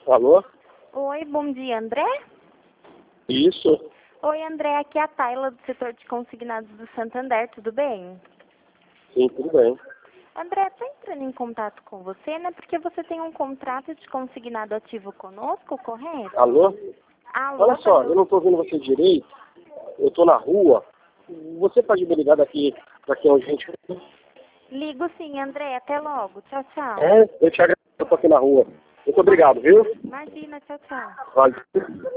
Alô? Oi, bom dia, André? Isso. Oi, André, aqui é a Tayla do setor de consignados do Santander, tudo bem? Sim, tudo bem. André, tô entrando em contato com você, né? Porque você tem um contrato de consignado ativo conosco, correto? Alô? Alô, Olha só, alô? eu não tô ouvindo você direito. Eu tô na rua. Você pode me ligar daqui a um gente? Ligo sim, André, até logo. Tchau, tchau. Eu te agradeço, eu tô aqui na rua. Muito obrigado, viu? Imagina, tchau, tchau. Valeu.